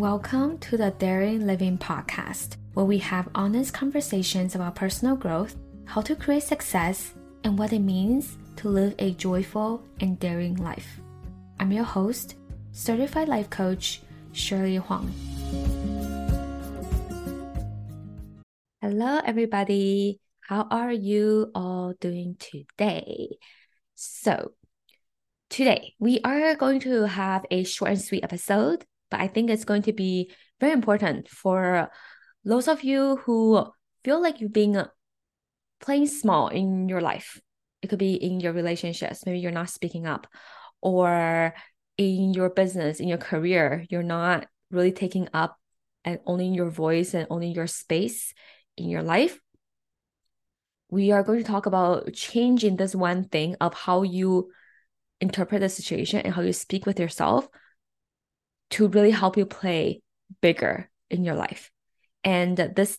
Welcome to the Daring Living Podcast, where we have honest conversations about personal growth, how to create success, and what it means to live a joyful and daring life. I'm your host, Certified Life Coach, Shirley Huang. Hello, everybody. How are you all doing today? So, today we are going to have a short and sweet episode, but I think it's going to be very important for those of you who feel like you've been playing small in your life. It could be in your relationships. Maybe you're not speaking up, or in your business, in your career, you're not really taking up and owning your voice and owning your space in your life. We are going to talk about changing this one thing of how you interpret the situation and how you speak with yourself to really help you play bigger in your life. And this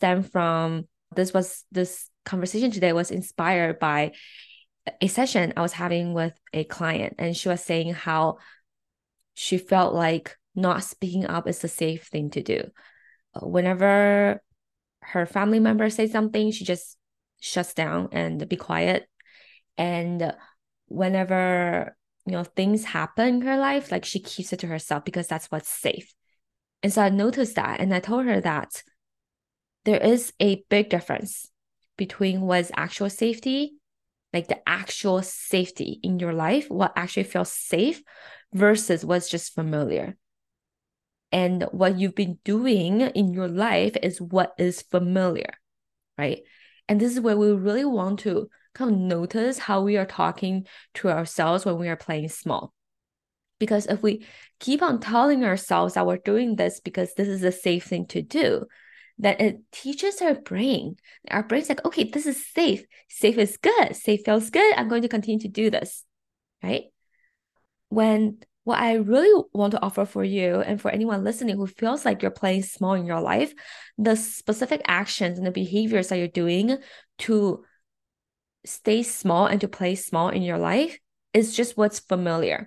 conversation today was inspired by a session I was having with a client, and she was saying how she felt like not speaking up is a safe thing to do. Whenever her family member says something, she just shuts down and be quiet. And whenever things happen in her life, like, she keeps it to herself because that's what's safe. And so I noticed that, and I told her that there is a big difference between what's actual safety, like the actual safety in your life, what actually feels safe, versus what's just familiar. And what you've been doing in your life is what is familiar, right? And this is where we really want to kind of notice how we are talking to ourselves when we are playing small. Because if we keep on telling ourselves that we're doing this because this is a safe thing to do, then it teaches our brain. Our brain's like, okay, this is safe. Safe is good. Safe feels good. I'm going to continue to do this, right? When what I really want to offer for you and for anyone listening who feels like you're playing small in your life, the specific actions and the behaviors that you're doing to stay small and to play small in your life is just what's familiar.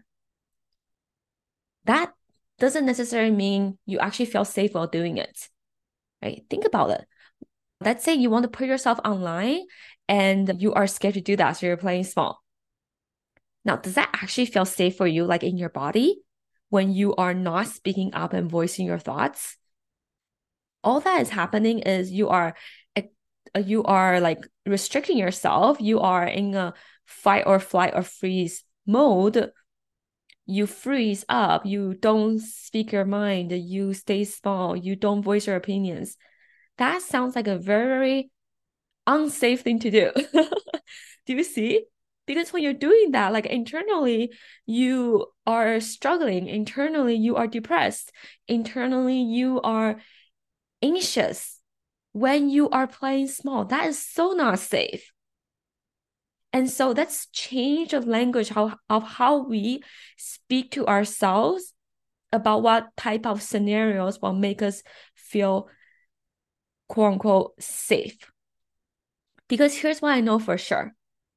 That doesn't necessarily mean you actually feel safe while doing it, right? Think about it. Let's say you want to put yourself online and you are scared to do that, so you're playing small. Now, does that actually feel safe for you, like in your body, when you are not speaking up and voicing your thoughts? All that is happening is you are like restricting yourself. You are in a fight or flight or freeze mode. You freeze up. You don't speak your mind. You stay small. You don't voice your opinions. That sounds like a very unsafe thing to do. Do you see? Because when you're doing that, like, internally, you are struggling. Internally, you are depressed. Internally, you are anxious. When you are playing small, that is so not safe. And so let's change the language of how we speak to ourselves about what type of scenarios will make us feel, quote unquote, safe. Because here's what I know for sure.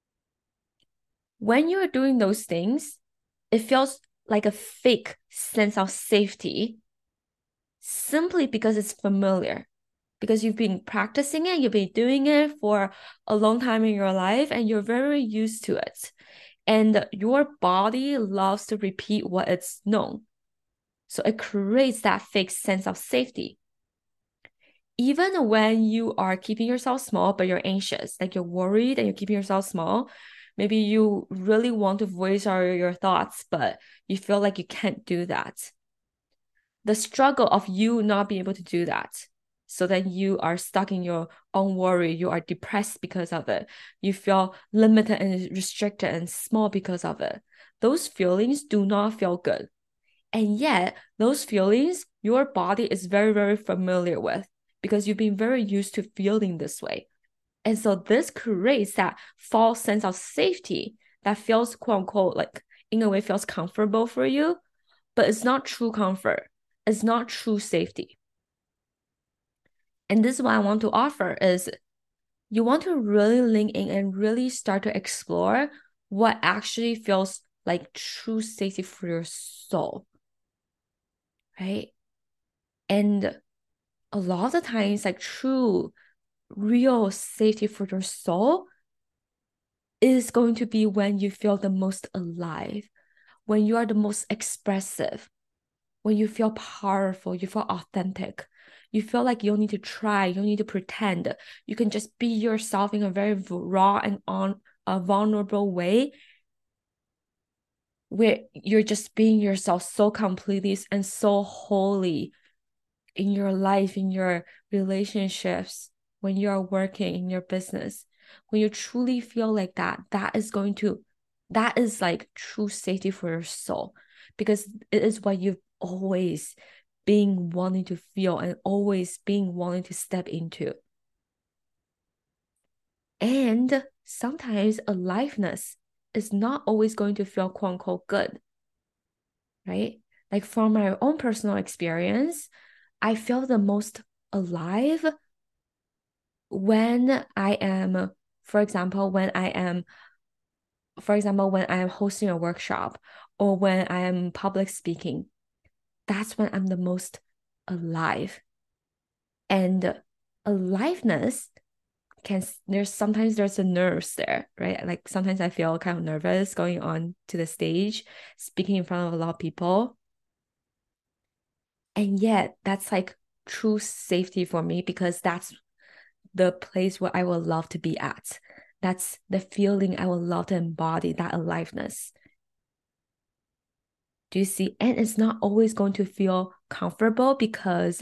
When you're doing those things, it feels like a fake sense of safety simply because it's familiar. Because you've been practicing it, you've been doing it for a long time in your life, and you're very used to it. And your body loves to repeat what it's known. So it creates that fake sense of safety. Even when you are keeping yourself small, but you're anxious, like you're worried and you're keeping yourself small, maybe you really want to voice your thoughts, but you feel like you can't do that. The struggle of you not being able to do that. So then you are stuck in your own worry. You are depressed because of it. You feel limited and restricted and small because of it. Those feelings do not feel good. And yet, those feelings, your body is very, very familiar with, because you've been very used to feeling this way. And so this creates that false sense of safety that feels, quote unquote, like, in a way feels comfortable for you, but it's not true comfort. It's not true safety. And this is what I want to offer is you want to really lean in and really start to explore what actually feels like true safety for your soul, right? And a lot of the times, like true, real safety for your soul is going to be when you feel the most alive, when you are the most expressive, when you feel powerful, you feel authentic. You feel like you don't need to try, you don't need to pretend. You can just be yourself in a very raw and on a vulnerable way where you're just being yourself so completely and so wholly in your life, in your relationships, when you're working in your business. When you truly feel like that, that is like true safety for your soul, because it is what you've always been wanting to feel and always been wanting to step into. And sometimes aliveness is not always going to feel quote unquote good, right? Like from my own personal experience, I feel the most alive when I am, for example, when I am hosting a workshop or when I am public speaking. That's when I'm the most alive. And aliveness there's a nerves there, right? Like sometimes I feel kind of nervous going on to the stage, speaking in front of a lot of people. And yet that's like true safety for me, because that's the place where I will love to be at. That's the feeling I will love to embody, that aliveness. Do you see? And it's not always going to feel comfortable, because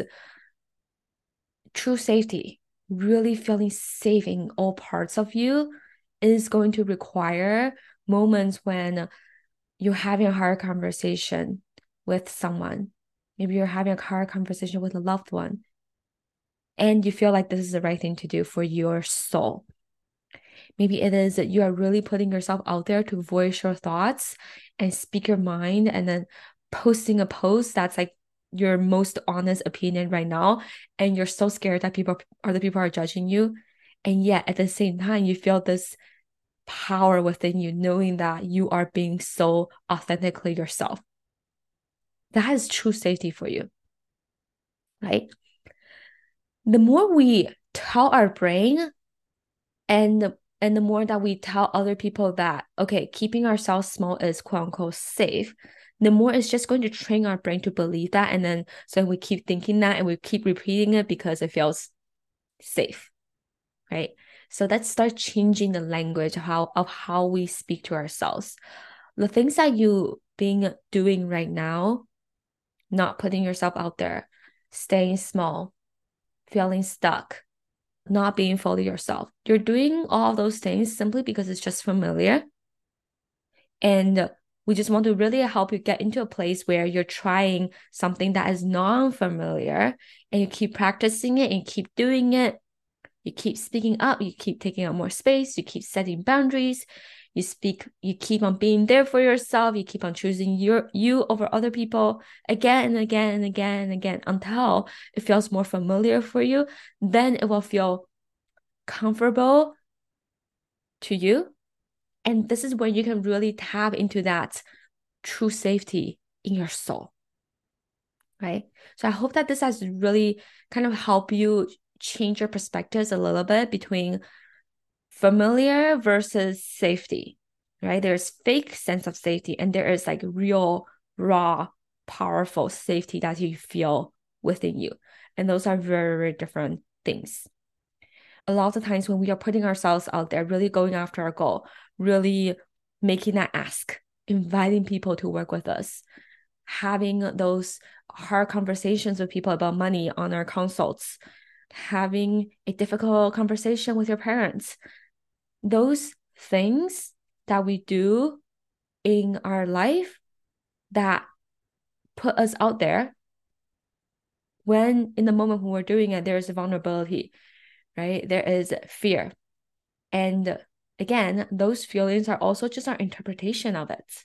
true safety, really feeling safe in all parts of you, is going to require moments when you're having a hard conversation with someone. Maybe you're having a hard conversation with a loved one, and you feel like this is the right thing to do for your soul. Maybe it is that you are really putting yourself out there to voice your thoughts and speak your mind, and then posting a post that's like your most honest opinion right now, and you're so scared that other people are judging you. And yet at the same time, you feel this power within you, knowing that you are being so authentically yourself. That is true safety for you, right? The more we tell our brain, and the more that we tell other people that, okay, keeping ourselves small is quote unquote safe, the more it's just going to train our brain to believe that. And then so we keep thinking that and we keep repeating it because it feels safe, right? So let's start changing the language of how we speak to ourselves. The things that you being doing right now, not putting yourself out there, staying small, feeling stuck, not being fully yourself. You're doing all those things simply because it's just familiar. And we just want to really help you get into a place where you're trying something that is non-familiar, and you keep practicing it and keep doing it. You keep speaking up, you keep taking up more space, you keep setting boundaries, you keep on being there for yourself, you keep on choosing you over other people again and again and again and again until it feels more familiar for you. Then it will feel comfortable to you. And this is where you can really tap into that true safety in your soul, right? So I hope that this has really kind of helped you change your perspectives a little bit between familiar versus safety, right? There's fake sense of safety, and there is like real, raw, powerful safety that you feel within you. And those are very, very different things. A lot of times when we are putting ourselves out there, really going after our goal, really making that ask, inviting people to work with us, having those hard conversations with people about money on our consults, having a difficult conversation with your parents, those things that we do in our life that put us out there, when in the moment when we're doing it, there's a vulnerability, right? There is fear. And again, those feelings are also just our interpretation of it.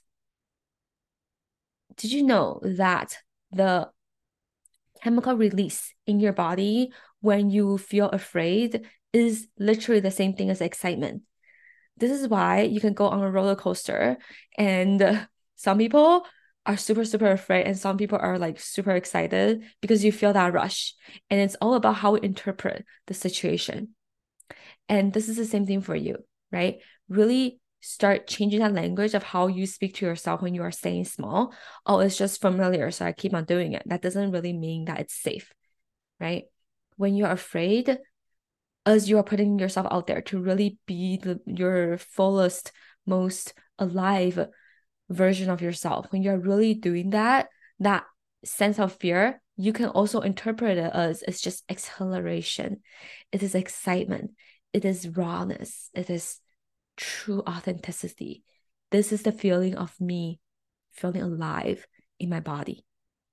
Did you know that the chemical release in your body when you feel afraid is literally the same thing as excitement? This is why you can go on a roller coaster, and some people are super, super afraid, and some people are like super excited because you feel that rush. And it's all about how we interpret the situation. And this is the same thing for you, right? Really start changing that language of how you speak to yourself when you are staying small. Oh, it's just familiar, so I keep on doing it. That doesn't really mean that it's safe, right? When you're afraid, as you are putting yourself out there to really be your fullest, most alive version of yourself, when you're really doing that, that sense of fear, you can also interpret it as it's just acceleration. It is excitement. It is rawness. It is true authenticity. This is the feeling of me feeling alive in my body,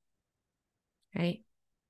right?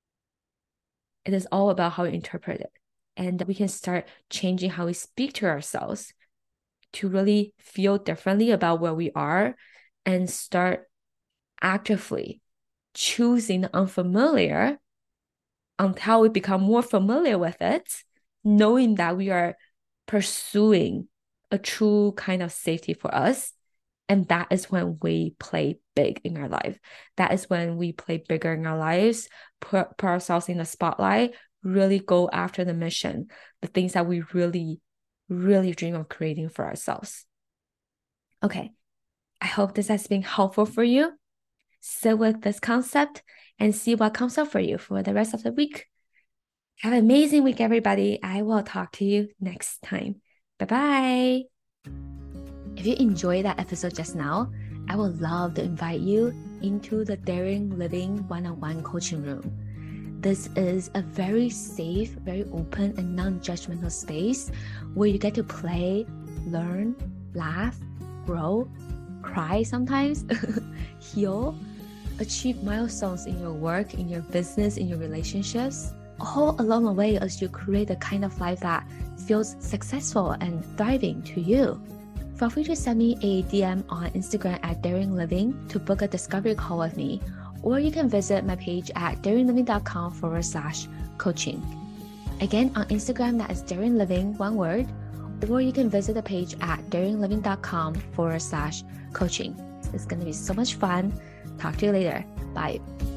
It is all about how we interpret it. And we can start changing how we speak to ourselves to really feel differently about where we are and start actively choosing the unfamiliar until we become more familiar with it, knowing that we are pursuing a true kind of safety for us. And that is when we play big in our life. That is when we play bigger in our lives, put ourselves in the spotlight, really go after the mission, the things that we really, really dream of creating for ourselves. Okay, I hope this has been helpful for you. Sit with this concept and see what comes up for you for the rest of the week. Have an amazing week, everybody. I will talk to you next time. Bye-bye. If you enjoyed that episode just now, I would love to invite you into the Daring Living one-on-one coaching room. This is a very safe, very open and non-judgmental space where you get to play, learn, laugh, grow, cry sometimes, heal, achieve milestones in your work, in your business, in your relationships, all along the way as you create the kind of life that feels successful and thriving to you. Feel free to send me a DM on Instagram at Daring Living to book a discovery call with me, or you can visit my page at daringliving.com/coaching. Again, on Instagram, that is Daring Living, one word, or you can visit the page at daringliving.com/coaching. It's going to be so much fun. Talk to you later. Bye.